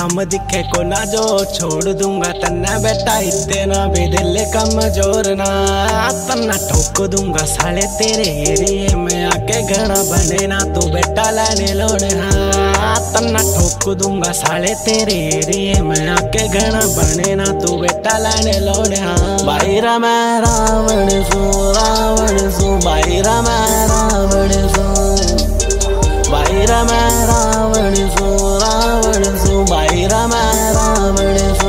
काम दिखे को ना जो छोड़ दूंगा तन्ना बेटा इतना भी दिल कमजोर ना तन्ना ठोक दूंगा साले तेरे एरिए में आके घड़ा बने ना तू बेटा लाने लोड़ हाँ तन्ना ठोक दूंगा साले तेरे एरिए में आके घड़ा बने ना तू बेटा लाने लोड़ हाँ बाईरा मैं रावण सू बाईरा मैं रावण सू बाईरा मैं रावण सू बाईरा मैं रावण सू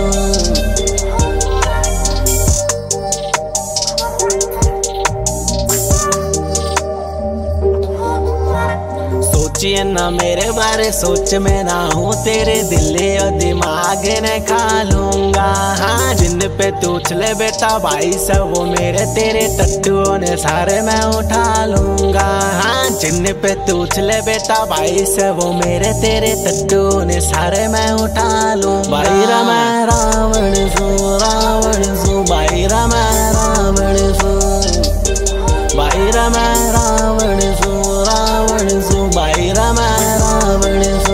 सोचिए ना मेरे बारे सोच में ना हूँ तेरे दिल और दिमाग ने खा लूंगा हाँ जिन पे तू उछले बेटा भाई सब वो मेरे तेरे टट्टुओं ने सारे मैं उठा लूंगा हाँ जिन पे तू उछले बेटा भाई सब वो मेरे तेरे टट्टुओं ने सारे मैं उठा लूंगा बाईरा मैं रावण सू बाईरा मैं रावण सू बाईरा मैं रावण सू बाईरा मैं रावण सू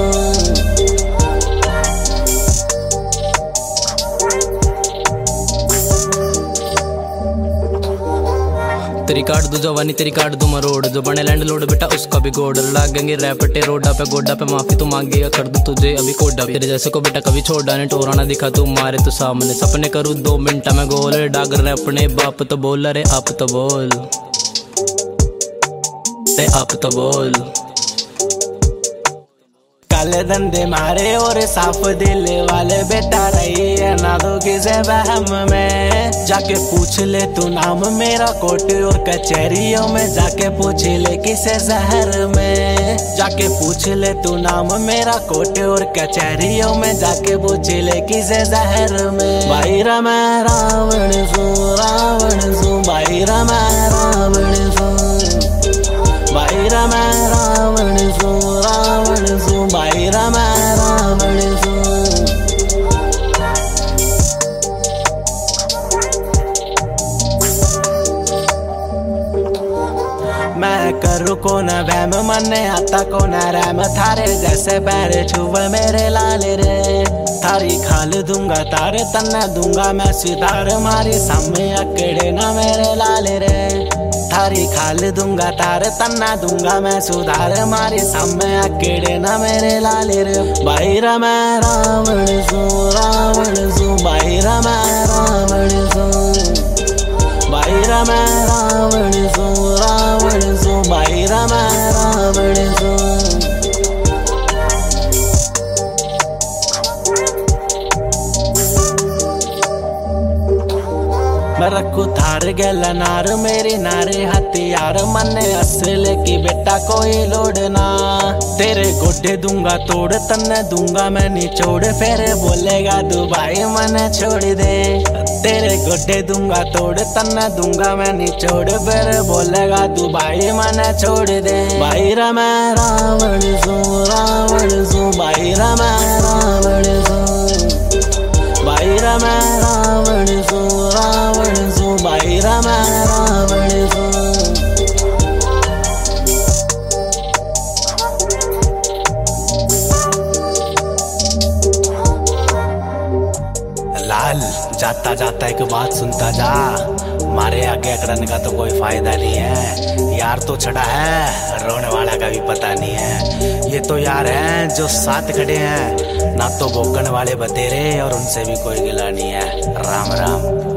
तेरी काट दो जवानी तेरी काट दो मरोड़ जो बने लैंड लोड बेटा उसका भी गोड लागेंगे रैपटे रोडा पे गोडा पे माफी तू मांगेगा कर दूं तुझे अभी कोडा तेरे जैसे को बेटा कभी छोड़ा नहीं टोरा ना दिखा तू मारे तू सामने सपने करूँ 2 मिनट में गोल डागर रहे अपने बाप तो बोल अरे आप तो बोल आप तो बोल काले धंधे मारे और साफ दिल वाले बेटा रही है ना तो किसे वहम में जाके पूछ ले तू नाम मेरा कोर्ट और कचहरियों में जाके पूछ ले किसे शहर में जाके पूछ ले तू नाम मेरा कोर्ट और कचहरियों में जाके पूछ ले किसे शहर में बाईरा मैं रावण सू बाईरा मैं रावण सू बाईरा मैं रावण सू बाईरा मैं रावण सू मैं करूँ को न वहम मन आता को न रैम थारे जैसे पैर छुए मेरे लाल रे थारी खाल दूंगा तारे तन्ना दूंगा मैं सितार मारी सामने अकेड़े ना मेरे लाल रे थारी खाल दूंगा तारे तन्ना दूंगा मैं सुधार मारी सामने अकेड़े ना मेरे लाल रे बाईरा मैं रावण सू बाईरा मैं रावण सू बाईरा मैं रावण सू बाईरा मैं रावण सू मैं रखू थार गैला नार मेरी नारे हथियार मन असल की बेटा कोई लोड़ना तेरे गोडे दूंगा तोड़ तन्ने दूंगा मैं निचोड़ फिर बोलेगा तू भाई मन छोड़ दे तेरे गोडे दूंगा तोड़ तन्ने दूंगा मैं निचोड़ फिर बोलेगा तू भाई मन छोड़ दे बाईरा मैं रावण सू बाईरा मैं रावण सू बाईरा मैं रावण सू बाईरा मैं रावण सू लाल जाता जाता एक बात सुनता जा मारे आगे अकड़न का तो कोई फायदा नहीं है यार तो छड़ा है रोने वाला का भी पता नहीं है ये तो यार हैं जो साथ खड़े हैं ना तो भोगने वाले बतेरे और उनसे भी कोई गिला नहीं है राम राम।